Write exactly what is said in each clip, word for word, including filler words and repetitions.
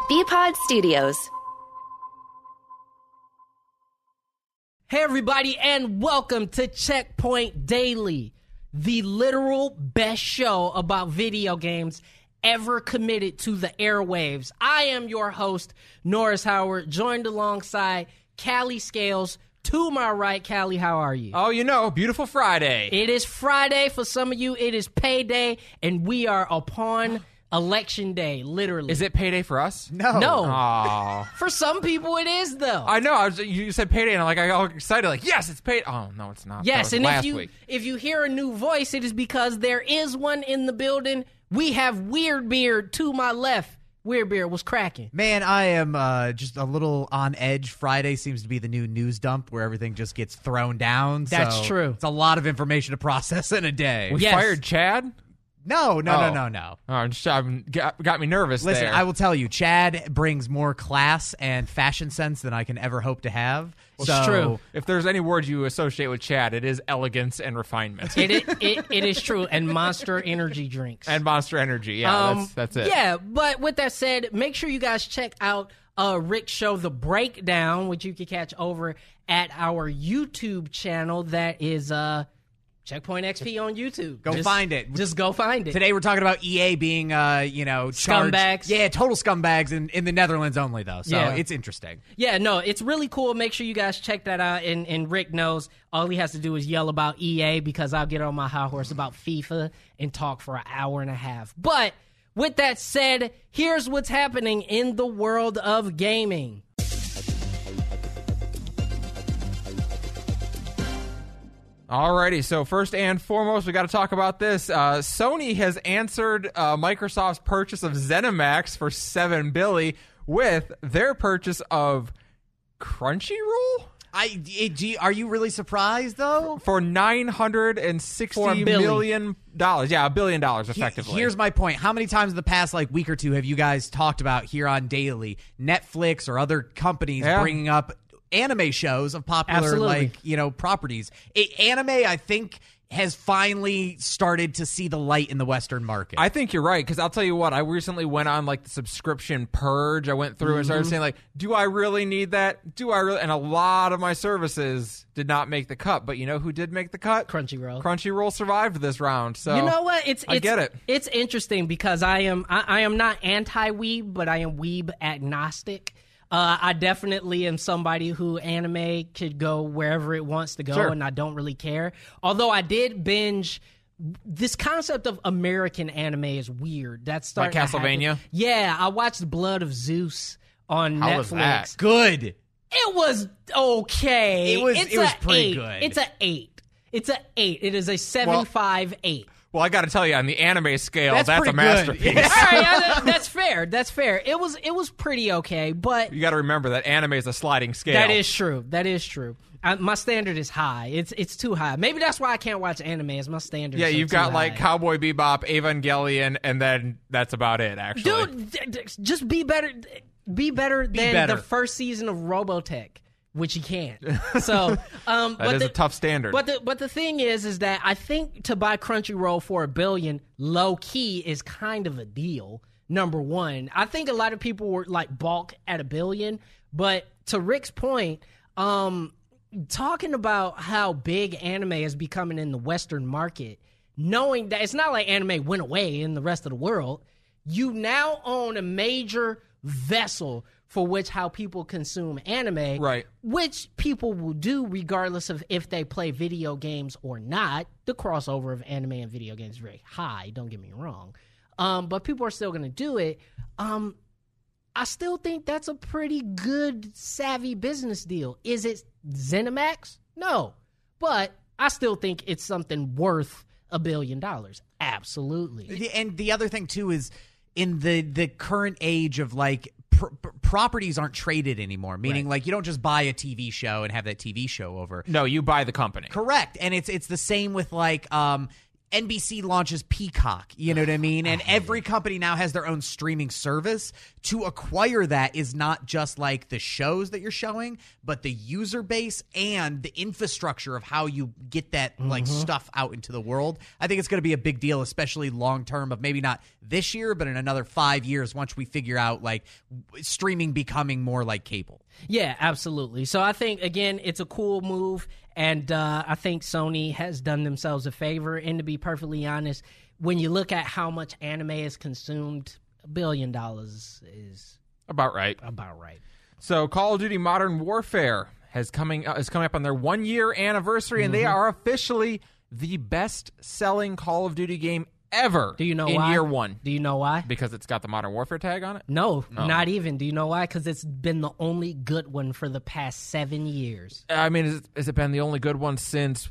B-Pod Studios. Hey, everybody, and welcome to Checkpoint Daily, the literal best show about video games ever committed to the airwaves. I am your host, Norris Howard, joined alongside Callie Scales. To my right, Callie, how are you? Oh, you know, beautiful Friday. It is Friday. For some of you, it is payday, and we are upon Election Day, literally. Is it payday for us? No. No. Oh. For some people, it is, though. I know. I was, you said payday, and I'm like, I got all excited. Like, yes, it's payday. Oh, no, it's not. Yes, and last if you week. if you hear a new voice, it is because there is one in the building. We have Weird Beard to my left. Weird Beard was cracking. Man, I am uh, just a little on edge. Friday seems to be the new news dump where everything just gets thrown down. That's so true. It's a lot of information to process in a day. We Yes. fired Chad? No, no, Oh. no, no, no. Oh, I'm just, I'm, got, got me nervous Listen, there. I will tell you, Chad brings more class and fashion sense than I can ever hope to have. It's so, true. If there's any word you associate with Chad, it is elegance and refinement. It, it, it it is true, and Monster Energy drinks. And Monster Energy. Yeah, Um, that's, that's it. Yeah, but with that said, make sure you guys check out uh, Rick's show, The Breakdown, which you can catch over at our YouTube channel. That is uh, Checkpoint X P on YouTube. Go Just- find it. Just go find it. Today we're talking about E A being, uh, you know, charged- Scumbags. Yeah, total scumbags in, in the Netherlands only, though. So Yeah. it's interesting. Yeah, no, it's really cool. Make sure you guys check that out. And, and Rick knows all he has to do is yell about E A because I'll get on my high horse about FIFA and talk for an hour and a half. But with that said, here's what's happening in the world of gaming. Alrighty, so first and foremost, we got to talk about this. Uh, Sony has answered uh, Microsoft's purchase of ZeniMax for seven billion dollars with their purchase of Crunchyroll I, it, do you- are you really surprised, though? for nine hundred For a sixty billion. million dollars. Yeah, a billion dollars, effectively. Here's my point. How many times in the past like week or two have you guys talked about here on Daily Netflix or other companies Yeah. bringing up anime shows of popular Absolutely. like, you know, properties? It, anime, I think, has finally started to see the light in the Western market. I think you're right, because I'll tell you what, I recently went on like the subscription purge. I went through and started Mm-hmm. saying like, do I really need that? Do I really? And a lot of my services did not make the cut. But you know who did make the cut? Crunchyroll. Crunchyroll survived this round. So You know what? It's, it's I get it. It's interesting because I am I, I am not anti-weeb, but I am weeb agnostic. Uh, I definitely am somebody who anime could go wherever it wants to go, Sure. and I don't really care. Although I did binge. This concept of American anime is weird. That's Like starting to happen. Castlevania? Yeah, I watched Blood of Zeus on How Netflix. was that? Good. It was okay. It was- It's it was a pretty eight. good. It's a eight. It's a eight. It is a seven Well- five eight. Well, I got to tell you, on the anime scale, That's that's, a pretty good. masterpiece. Yeah. All right, yeah, that- that's fair. That's fair. It was it was pretty okay, but You got to remember that anime is a sliding scale. that is true. That is true. I, my standard is high. It's it's too high. Maybe that's why I can't watch anime. Is my standard? Yeah, so you've too got like high. Cowboy Bebop, Evangelion, and then that's about it. Actually, dude, d- d- just be better. Be better than better. the first season of Robotech, which you can't. So, um, that but is the, a tough standard. But the but the thing is, is that I think to buy Crunchyroll for a billion, low key, is kind of a deal. Number one, I think a lot of people were like balk at a billion, but to Rick's point, um, talking about how big anime is becoming in the Western market, knowing that it's not like anime went away in the rest of the world, you now own a major vessel for which how people consume anime, Right. which people will do regardless of if they play video games or not. The crossover of anime and video games is very high, don't get me wrong. Um, but people are still going to do it. Um, I still think that's a pretty good, savvy business deal. Is it ZeniMax? No. But I still think it's something worth a billion dollars. Absolutely. The- And the other thing too is in the the current age of like pr- pr- properties aren't traded anymore, meaning Right. like you don't just buy a T V show and have that T V show over. no, you buy the company. Correct. And it's it's the same with like um N B C launches Peacock, you know what I mean? And every company now has their own streaming service. To acquire that is not just like the shows that you're showing, but the user base and the infrastructure of how you get that like Mm-hmm. stuff out into the world. I think it's going to be a big deal, especially long term of maybe not this year, but in another five years once we figure out like streaming becoming more like cable. Yeah, absolutely. So I think, again, it's a cool move, and uh, I think Sony has done themselves a favor. And to be perfectly honest, when you look at how much anime is consumed, a billion dollars is About right. about right. So Call of Duty Modern Warfare has coming uh, is coming up on their one year anniversary, and they are officially the best selling Call of Duty game ever. Do you know in why? year one? Do you know why? Because it's got the Modern Warfare tag on it. No, not even. Do you know why? Because it's been the only good one for the past seven years. I mean, has, has it been the only good one since?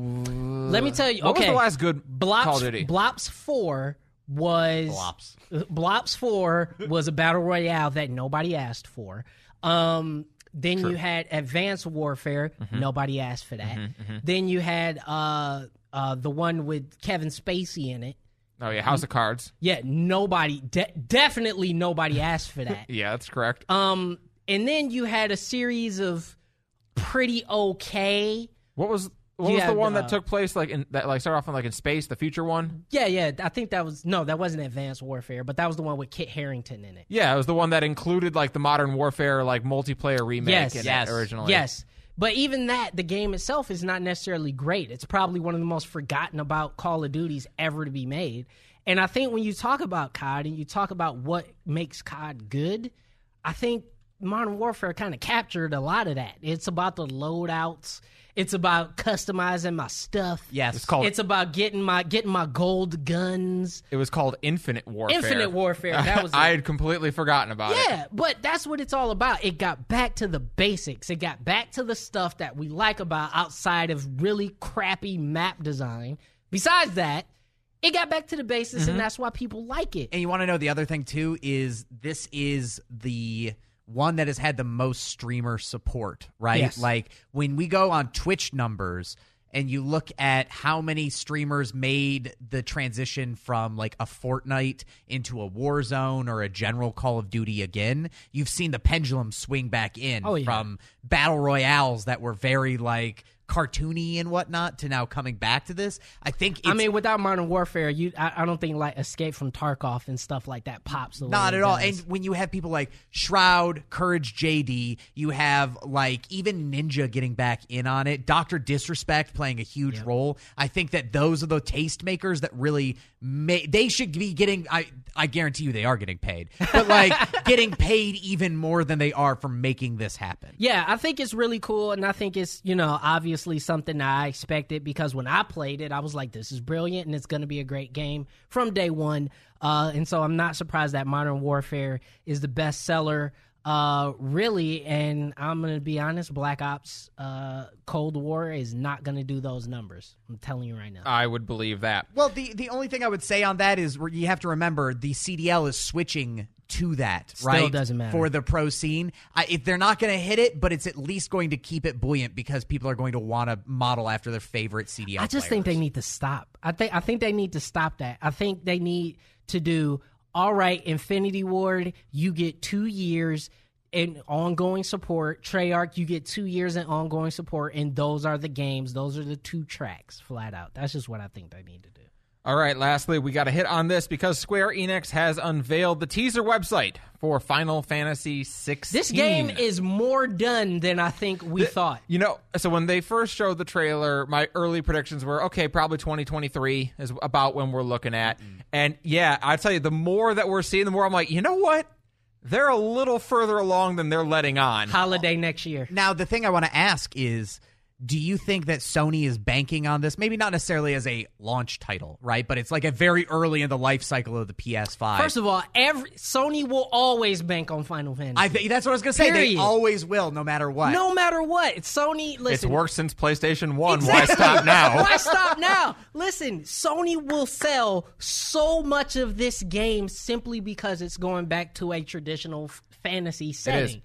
Let me tell you. What okay, was the last good Blops, Call of Duty? Blops four was Blops. Blops four was a battle royale that nobody asked for. Um, then you had Advanced Warfare. Mm-hmm. Nobody asked for that. Then you had uh, uh, the one with Kevin Spacey in it. Oh yeah, House of Cards. Yeah, nobody, de- definitely nobody asked for that. Yeah, that's correct. Um, and then you had a series of pretty okay. What was what was Yeah, the one uh, that took place like in that like started off in like in space, the future one? Yeah, yeah. I think that was no, that wasn't Advanced Warfare, but that was the one with Kit Harington in it. Yeah, it was the one that included like the Modern Warfare like multiplayer remake Yes. in Yes. it originally. Yes. But even that, the game itself is not necessarily great. It's probably one of the most forgotten about Call of Duties ever to be made. And I think when you talk about C O D and you talk about what makes C O D good, I think Modern Warfare kind of captured a lot of that. It's about the loadouts. It's about customizing my stuff. Yes. It's called It's about getting my getting my gold guns. it was called Infinite Warfare. Infinite Warfare. That was it. I had completely forgotten about it. Yeah, but that's what it's all about. It got back to the basics. It got back to the stuff that we like about outside of really crappy map design. Besides that, it got back to the basics, Mm-hmm. and that's why people like it. And you want to know the other thing too is this is the one that has had the most streamer support, right? Yes. Like when we go on Twitch numbers and you look at how many streamers made the transition from like a Fortnite into a Warzone or a general Call of Duty again, you've seen the pendulum swing back in Oh, yeah. from battle royales that were very like cartoony and whatnot to now coming back to this. I think it's I mean, without Modern Warfare, you I, I don't think like Escape from Tarkov and stuff like that pops. The way Not it at all. does. And when you have people like Shroud, Courage J D, you have like even Ninja getting back in on it, Doctor Disrespect playing a huge role. I think that those are the tastemakers that really may they should be getting I I guarantee you they are getting paid. But like getting paid even more than they are for making this happen. Yeah, I think it's really cool, and I think it's, you know, obviously something that I expected because when I played it, I was like, this is brilliant, and it's going to be a great game from day one. Uh, and so I'm not surprised that Modern Warfare is the best seller, uh, really, and I'm going to be honest, Black Ops uh, Cold War is not going to do those numbers. I'm telling you right now. I would believe that. Well, the the only thing I would say on that is you have to remember the C D L is switching to that, Still right? doesn't matter. For the pro scene. I, if they're not going to hit it, but it's at least going to keep it buoyant because people are going to want to model after their favorite C D L I just think they players. need to stop. I think I think they need to stop that. I think they need to do all right. Infinity Ward, you get two years in ongoing support. Treyarch, you get two years in ongoing support, and those are the games. Those are the two tracks, flat out. That's just what I think they need to do. All right, lastly, we got to hit on this because Square Enix has unveiled the teaser website for Final Fantasy sixteen. This game is more done than I think we thought. You know, so when they first showed the trailer, my early predictions were, okay, probably twenty twenty-three is about when we're looking at. Mm-hmm. And yeah, I tell you, the more that we're seeing, the more I'm like, you know what? They're a little further along than they're letting on. Holiday next year. Now, the thing I want to ask is, do you think that Sony is banking on this? Maybe not necessarily as a launch title, right? But it's like a very early in the life cycle of the P S five. First of all, every Sony will always bank on Final Fantasy. I think that's what I was going to say. They Period. always will, no matter what. no matter what. Sony, listen. It's worked since PlayStation one. Exactly. Why stop now? Why stop now? Listen, Sony will sell so much of this game simply because it's going back to a traditional f- fantasy setting.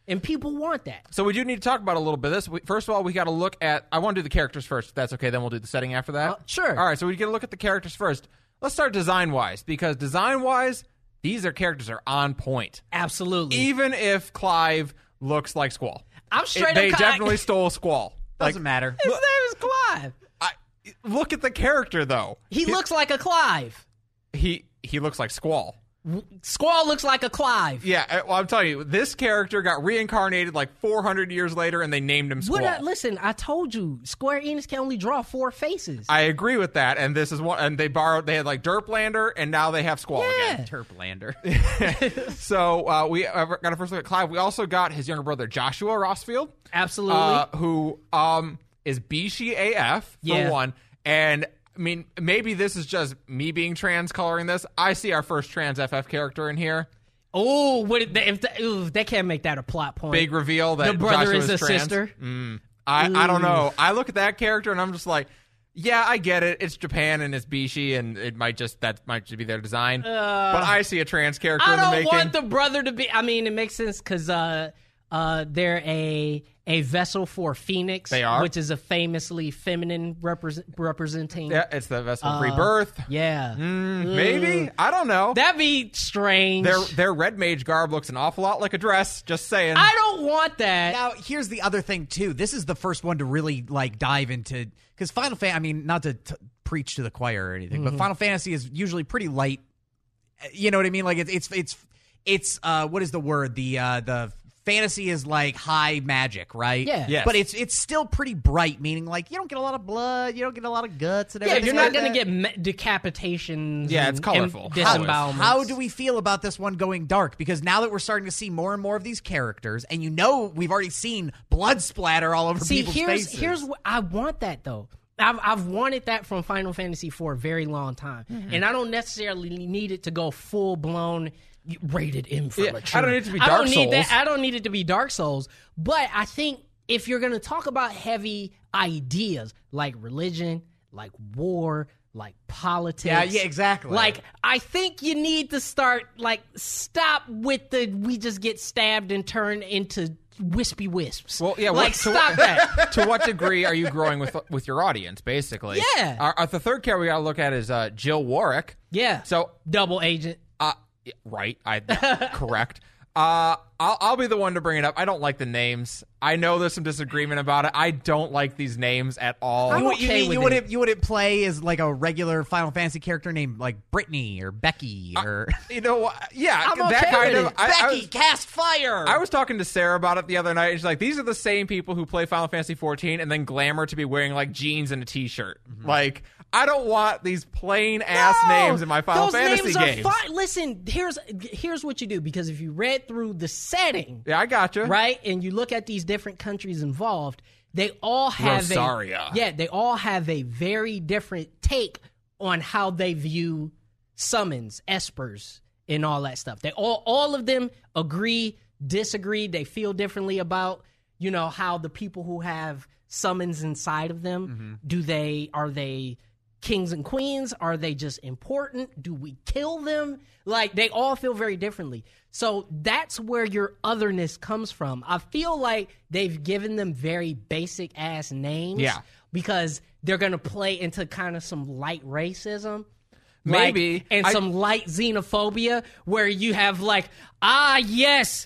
and people want that. So we do need to talk about a little bit of this. We, first of all, we got to look at. I want to do the characters first. If that's okay. Then we'll do the setting after that. Uh, sure. All right. So we get to look at the characters first. Let's start design wise because design wise, these are characters are on point. Absolutely. Even if Clive looks like Squall, I'm straight it, they up. definitely stole Squall. Doesn't Like, matter. His name is Clive. I, look at the character though. He, he looks like a Clive. He he looks like Squall. Squall looks like a Clive. Yeah, well, I'm telling you, this character got reincarnated like four hundred years later, and they named him Squall. What, uh, listen, I told you, Square Enix can only draw four faces. I agree with that, and this is one. And they borrowed. They had like Derplander, and now they have Squall Yeah. again. Terplander. So uh, we uh, got to first look at Clive. We also got his younger brother Joshua Rossfield, Absolutely. uh, who um, is Bishi A F for Yeah. one, and. I mean, maybe this is just me being trans coloring this. I see our first trans F F character in here. oh, what if, they, if they, ooh, they can't make that a plot point. Big reveal that the brother Joshua is a trans. sister. Mm. I, I don't know. I look at that character and I'm just like, yeah, I get it. It's Japan and it's Bishi, and it might just that might just be their design. Uh, but I see a trans character I in the don't making. want the brother to be. I mean, it makes sense because uh, uh, they're a a vessel for Phoenix. They are. Which is a famously feminine represent, representing. Yeah, it's the vessel of Uh, rebirth. Yeah. Mm, maybe I don't know. That'd be strange. Their their red mage garb looks an awful lot like a dress. Just saying. I don't want that. Now, here's the other thing too. This is the first one to really like dive into because Final Fantasy. I mean, not to t- preach to the choir or anything, Mm-hmm. but Final Fantasy is usually pretty light. You know what I mean? Like it's it's it's it's uh, what is the word? The uh, the fantasy is like high magic, right? Yeah. Yes. But it's it's still pretty bright, meaning like you don't get a lot of blood, you don't get a lot of guts, and Yeah, everything. you're not like going that. to get me- decapitations. Yeah, and- it's colorful. and How- disembowelments. How do we feel about this one going dark? Because now that we're starting to see more and more of these characters, and you know we've already seen blood splatter all over See, people's here's faces. here's what I want that though. I've I've wanted that from Final Fantasy for a very long time, Mm-hmm. and I don't necessarily need it to go full blown rated M for Yeah, mature. I don't need it to be I Dark don't need that. Souls. I don't need it to be Dark Souls. But I think if you're going to talk about heavy ideas like religion, like war, like politics, Yeah, yeah, exactly. Like I think you need to start like stop with the we just get stabbed and turn into wispy wisps. Well, yeah. like what, stop to, that. To what degree are you growing with with your audience? Basically, Yeah. Our, our- the third character we got to look at is uh, Jill Warwick. Yeah. So Double agent. Uh, yeah, right. I correct. Uh, I'll, I'll be the one to bring it up. I don't like the names. I know there's some disagreement about it. I don't like these names at all. I'm You, okay you, mean with you it. wouldn't you wouldn't play as like a regular Final Fantasy character named like Brittany or Becky or You know what? Yeah, I'm that okay kind with of. it. I, I Becky was, cast fire. I was talking to Sarah about it the other night, and she's like, "These are the same people who play Final Fantasy fourteen and then glamour to be wearing like jeans and a t-shirt. Mm-hmm. Like, I don't want these plain ass No! names in my Final Those Fantasy names games." Are fine. Listen, here's here's what you do because if you read through the setting, Yeah, I gotcha. right, and you look at these different countries involved, they all have Rosaria. a yeah, they all have a very different take on how they view summons, espers, and all that stuff. They all all of them agree, disagree. They feel differently about you know how the people who have summons inside of them Mm-hmm. do they are they kings and queens? Are they just important? Do we kill them? Like, they all feel very differently. So that's where your otherness comes from. I feel like they've given them very basic ass names. Yeah. Because they're going to play into kind of some light racism. Maybe. Like, and I- some light xenophobia where you have, like, ah, yes,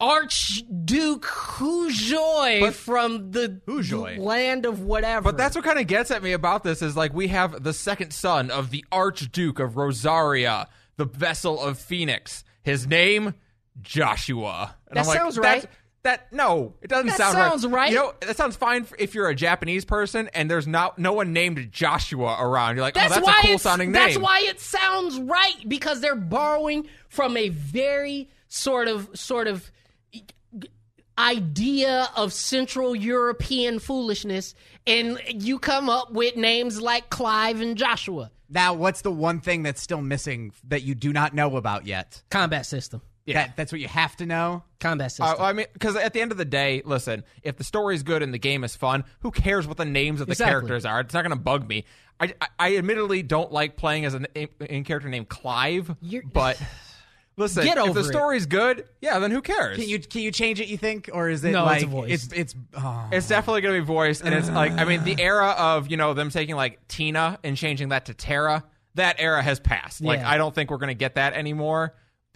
Archduke Hujoy But- from the Hujoy. land of whatever. But that's what kind of gets at me about this is like we have the second son of the Archduke of Rosaria, the vessel of Phoenix. His name, Joshua. And That I'm like, sounds that's- right. That no, it doesn't That sound sounds right. right. You know, that sounds fine for if you're a Japanese person and there's not no one named Joshua around. You're like, That's oh, that's why a cool it's- sounding That's name. why it sounds right because they're borrowing from a very sort of sort of idea of Central European foolishness, and you come up with names like Clive and Joshua. Now, what's the one thing that's still missing that you do not know about yet? Combat system. Yeah. That, that's what you have to know? Combat system. Uh, I mean, because at the end of the day, listen, if the story's good and the game is fun, who cares what the names of the Exactly. characters are? It's not going to bug me. I, I, I admittedly don't like playing as an in character named Clive, You're- but Listen, Get if over the it. story's good, yeah, then who cares? Can you can you change it? You think, or is it No, like it's a voice. it's it's oh. It's definitely going to be voiced, and it's like, I mean, the era of, you know, them taking like Tina and changing that to Tara, that era has passed. Like, Yeah. I don't think we're going to get that anymore,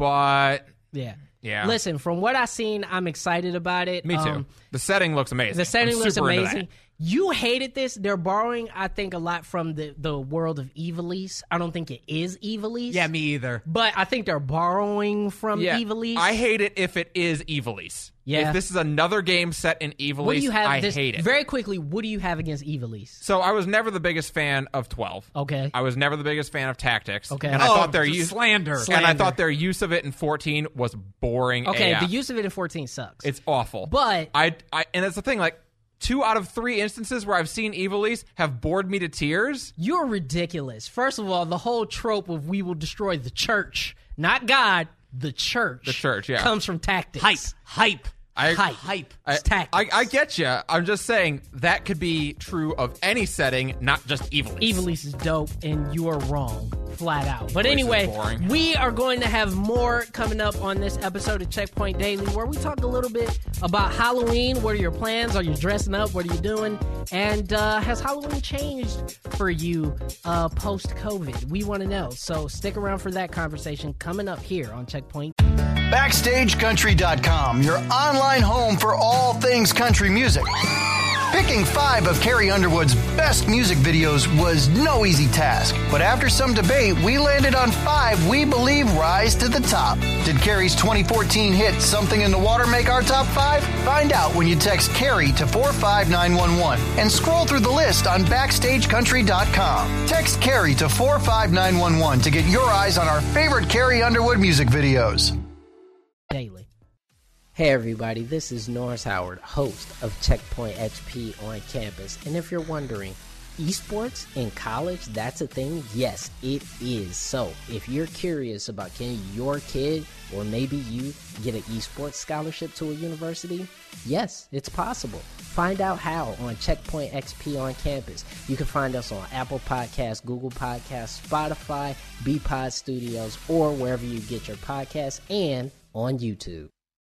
but Yeah. Yeah. Listen, from what I've seen, I'm excited about it. me too. Um, The setting looks amazing. The setting I'm looks super into amazing. that. You hated this. They're borrowing, I think, a lot from the, the world of Evilise. I don't think it is Evilise. Yeah, me either. But I think they're borrowing from Yeah, Evilise. I hate it if it is Evilise. Yeah. If this is another game set in Evilise, What do you have? I this, hate it. Very quickly, what do you have against Evilise? So I was never the biggest fan of twelve. Okay. I was never the biggest fan of Tactics. Okay. And I Oh, thought their just use slander. and I Slander. thought their use of it in fourteen was boring. Okay, A F. the use of it in fourteen sucks. It's awful. But- I, I and that's the thing. Like two out of three instances where I've seen Evilise have bored me to tears. You're ridiculous. First of all, the whole trope of we will destroy the church, not God, the church. The church, yeah. Comes from tactics. Hype, hype, I, Hype. hype. I, It's tactics. I, I get you. I'm just saying that could be true of any setting, not just Evilise. Evilise is dope, and you are wrong, flat out. But Voice is anyway, boring. we are going to have more coming up on this episode of Checkpoint Daily, where we talk a little bit about Halloween. What are your plans? Are you dressing up? What are you doing? And uh, has Halloween changed for you uh, post-COVID? We want to know. So stick around for that conversation coming up here on Checkpoint. Backstage Country dot com, your online home for all things country music. Picking five of Carrie Underwood's best music videos was no easy task, but after some debate, we landed on five we believe rise to the top. Did Carrie's twenty fourteen hit Something in the Water make our top five? Find out when you text Carrie to four five nine one one and scroll through the list on Backstage Country dot com. Text Carrie to four five nine one one to get your eyes on our favorite Carrie Underwood music videos. Daily. Hey everybody, this is Norris Howard, host of Checkpoint X P on campus. And if you're wondering, esports in college, that's a thing? Yes, it is. So if you're curious about can your kid or maybe you get an esports scholarship to a university, yes, it's possible. Find out how on Checkpoint X P on campus. You can find us on Apple Podcasts, Google Podcasts, Spotify, B-Pod Studios, or wherever you get your podcasts, and on YouTube.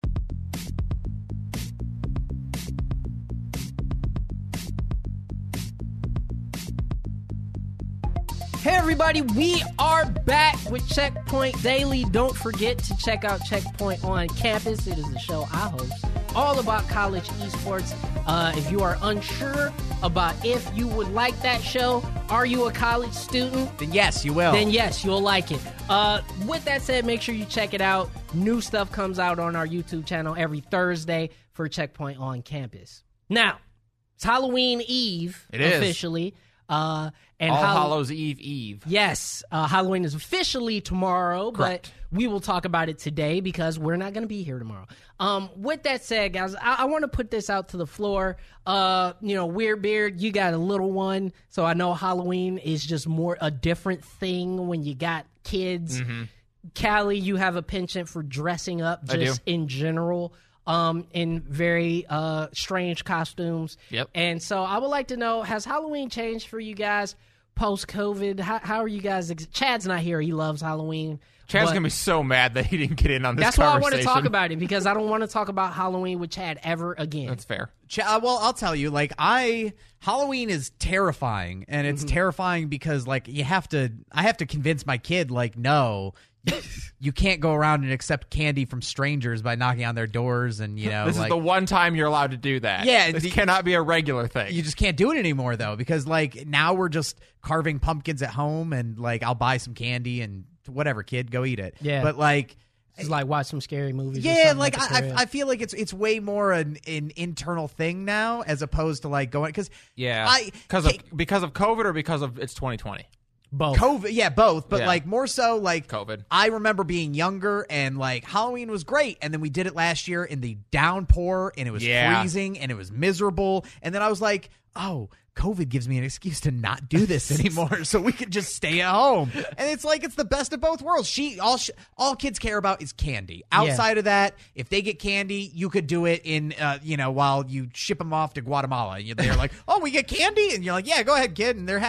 Hey everybody, we are back with Checkpoint Daily. Don't forget to check out Checkpoint on Campus. It is the show I host, all about college esports. Uh, if you are unsure about if you would like that show, are you a college student? Then yes, you will. Then yes, you'll like it. Uh, with that said, make sure you check it out. New stuff comes out on our YouTube channel every Thursday for Checkpoint on Campus. Now, it's Halloween Eve It is. officially. Uh, and All Hall- Hallows Eve Eve. Yes, uh, Halloween is officially tomorrow, Correct. but we will talk about it today because we're not going to be here tomorrow. Um, with that said, guys, I, I want to put this out to the floor. Uh, you know, Weird Beard, you got a little one, so I know Halloween is just more a different thing when you got kids. Mm-hmm. Callie, you have a penchant for dressing up I just do. in general. Um, in very uh, strange costumes. Yep. And so I would like to know, has Halloween changed for you guys post-COVID? How, how are you guys? Ex- Chad's not here. He loves Halloween. Chad's but going to be so mad that he didn't get in on this That's why I want to conversation. talk about it, because I don't want to talk about Halloween with Chad ever again. That's fair. Ch- uh, well, I'll tell you, like, I Halloween is terrifying, and it's Mm-hmm. terrifying because, like, you have to, I have to convince my kid, like, no, you can't go around and accept candy from strangers by knocking on their doors, and you know, This like, is the one time you're allowed to do that. Yeah, This the- cannot be a regular thing. you just can't do it anymore though, because like now we're just carving pumpkins at home, and like I'll buy some candy and whatever, kid, go eat it. Yeah. but like. It's like watch some scary movies. or Yeah, something like at the I, crib. I I feel like it's it's way more an, an internal thing now as opposed to like going because yeah. I Because of, because of COVID or because of it's twenty twenty? both. COVID, yeah, both, but Yeah. like more so like COVID. I remember being younger and like Halloween was great, and then we did it last year in the downpour, and it was Yeah. freezing, and it was miserable, and then I was like, oh, COVID gives me an excuse to not do this anymore, so we could just stay at home, and it's like it's the best of both worlds. She all sh- all kids care about is candy. Outside of that, if they get candy, you could do it in uh, you know while you ship them off to Guatemala. You- They're like, oh, we get candy, and you're like, yeah, go ahead, kid, and they're happy.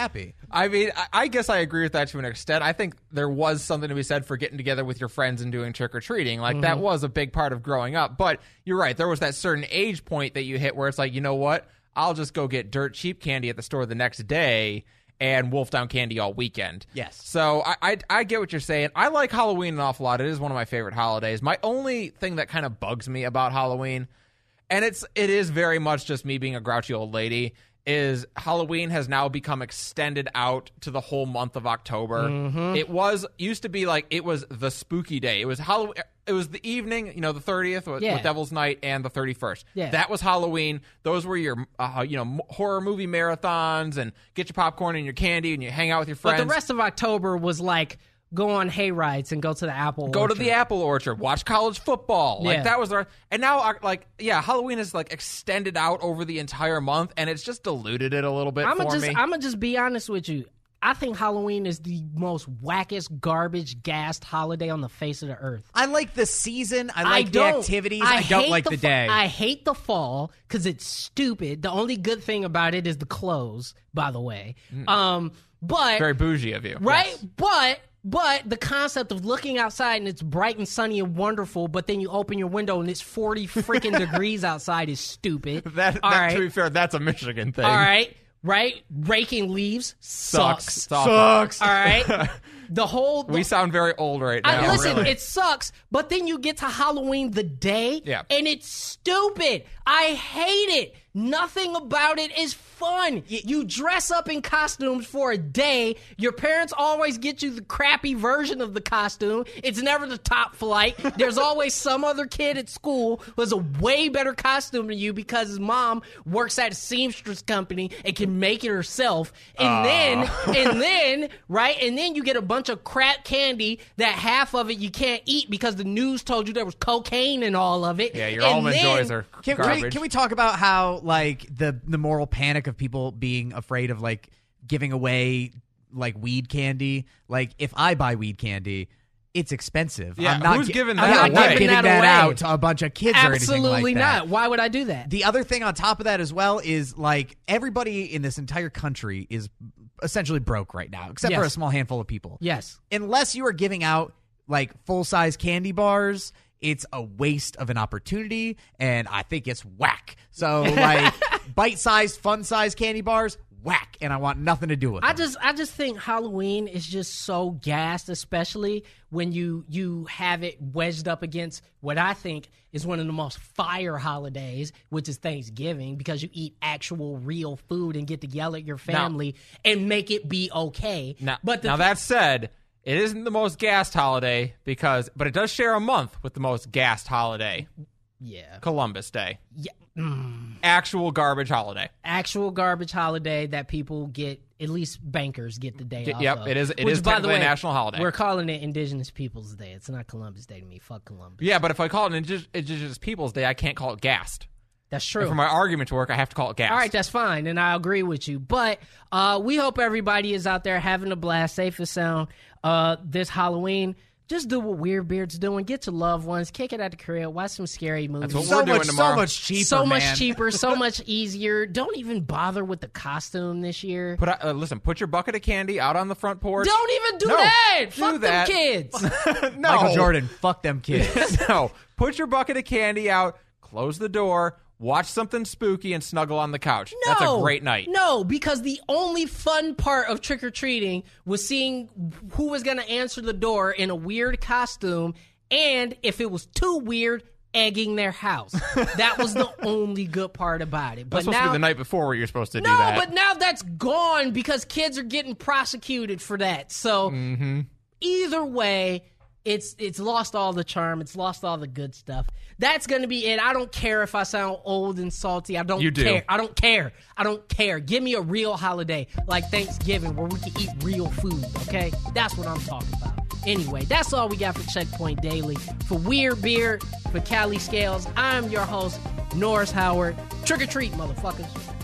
I mean, I, I guess I agree with that to an extent. I think there was something to be said for getting together with your friends and doing trick-or-treating. Like, mm-hmm. that was a big part of growing up. But you're right. There was that certain age point that you hit where it's like, you know what? I'll just go get dirt cheap candy at the store the next day and wolf down candy all weekend. Yes. So I, I I get what you're saying. I like Halloween an awful lot. It is one of my favorite holidays. My only thing that kind of bugs me about Halloween, and it's it is very much just me being a grouchy old lady, is Halloween has now become extended out to the whole month of October. Mm-hmm. It was used to be like it was the spooky day. It was Halloween. It was the evening, you know, the thirtieth with, yeah. with Devil's Night and the thirty-first. Yeah. That was Halloween. Those were your, uh, you know, horror movie marathons and get your popcorn and your candy and you hang out with your friends. But the rest of October was like go on hay rides and go to the apple Go orchard. to the apple orchard. Watch college football. Like, yeah. that was our... And now, like, yeah, Halloween is, like, extended out over the entire month, and it's just diluted it a little bit I'ma for just, me. I'm going to just be honest with you. I think Halloween is the most wackest, garbage, gassed holiday on the face of the earth. I like the season. I I like the don't- activities. I I, don't hate like the, fa- day. I hate the fall because it's stupid. The only good thing about it is the clothes, by the way. Um, but Very bougie of you. right, Yes. but but the concept of looking outside and it's bright and sunny and wonderful, but then you open your window and it's forty freaking degrees outside is stupid. That, All that right. to be fair, that's a Michigan thing. All right, right. Raking leaves Sucks. sucks. It's awful. Sucks. All right. The whole We sound very old right now. I, listen, really. it sucks, but then you get to Halloween the day, Yeah. and it's stupid. I hate it. Nothing about it is fun. You dress up in costumes for a day. Your parents always get you the crappy version of the costume. It's never the top flight. There's always some other kid at school who has a way better costume than you because his mom works at a seamstress company and can make it herself. And then, and then, right, and then you get a bunch of crap candy that half of it you can't eat because the news told you there was cocaine in all of it. Yeah, your And almond then- joys are Can, can, garbage. we, can we talk about how like the the moral panic of people being afraid of like giving away like weed candy? Like if I buy weed candy, it's expensive. Yeah, I'm not who's gi- giving I'm that not away? giving That that, away. out to a bunch of kids or anything Absolutely like that. not. Why would I do that? The other thing on top of that as well is like everybody in this entire country is essentially broke right now, except for Yes. a small handful of people. Yes. Unless you are giving out like full size candy bars, it's a waste of an opportunity, and I think it's whack. So like bite sized, fun sized candy bars, whack, and I want nothing to do with I them. just I just think Halloween is just so gassed, especially when you you have it wedged up against what I think is one of the most fire holidays, which is Thanksgiving, because you eat actual real food and get to yell at your family and make it be okay. Now, but the now that said, it isn't the most gassed holiday because, but it does share a month with the most gassed holiday, yeah, Columbus Day. yeah, mm, Actual garbage holiday. actual garbage holiday that people get. At least bankers get the day Y- off yep, of. it is- it Which, is by the technically a way, national holiday. We're calling it Indigenous Peoples Day. It's not Columbus Day to me. Fuck Columbus. Yeah, but if I call it an Indig- Indigenous Peoples Day, I can't call it gassed. That's And true. for my argument to work, I have to call it gassed. All right, that's fine, and I agree with you. But uh, we hope everybody is out there having a blast, safe and sound uh, this Halloween. Just do what Weird Beard's doing. Get your loved ones, kick it at the crib, watch some scary movies. That's what so we're doing much, tomorrow. so much cheaper, so much man. cheaper, so much easier. Don't even bother with the costume this year. Put out, uh, listen, put your bucket of candy out on the front porch. Don't even do No, that. do Fuck that. them kids. no. Michael Jordan, fuck them kids. No. Put your bucket of candy out, close the door, watch something spooky, and snuggle on the couch. No, That's a great night. No, because the only fun part of trick-or-treating was seeing who was going to answer the door in a weird costume, and if it was too weird, egging their house. That was the only good part about it. But That's supposed now, to be the night before where you're supposed to no, do that. but now that's gone because kids are getting prosecuted for that. So Mm-hmm. either way, it's it's lost all the charm. It's lost all the good stuff. That's going to be it. I don't care if I sound old and salty. I don't You do. care. I don't care. I don't care. Give me a real holiday like Thanksgiving where we can eat real food, okay? That's what I'm talking about. Anyway, that's all we got for Checkpoint Daily. For Weird Beard, for Cali Scales, I'm your host, Norris Howard. Trick or treat, motherfuckers.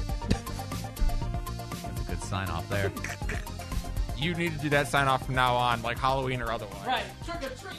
That's a good sign off there. You need to do that sign off from now on, like Halloween or otherwise. Right. Trick or treat.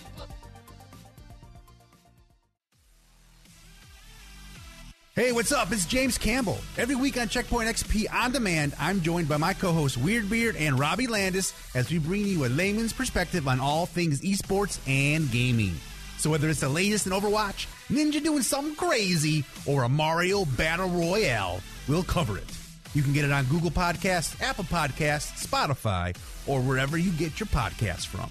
Hey, what's up? It's James Campbell. Every week on Checkpoint X P On Demand, I'm joined by my co-hosts Weirdbeard and Robbie Landis as we bring you a layman's perspective on all things esports and gaming. So whether it's the latest in Overwatch, Ninja doing something crazy, or a Mario Battle Royale, we'll cover it. You can get it on Google Podcasts, Apple Podcasts, Spotify, or wherever you get your podcasts from.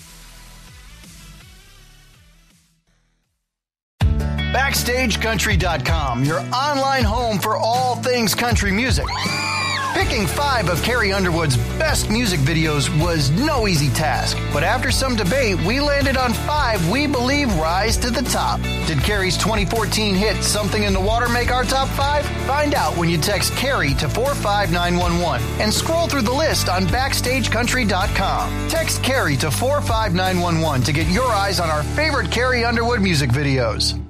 Backstage Country dot com, your online home for all things country music. Picking five of Carrie Underwood's best music videos was no easy task, but after some debate, we landed on five we believe rise to the top. Did Carrie's twenty fourteen hit Something in the Water make our top five? Find out when you text Carrie to four five nine one one and scroll through the list on Backstage Country dot com. Text Carrie to four five nine one one to get your eyes on our favorite Carrie Underwood music videos.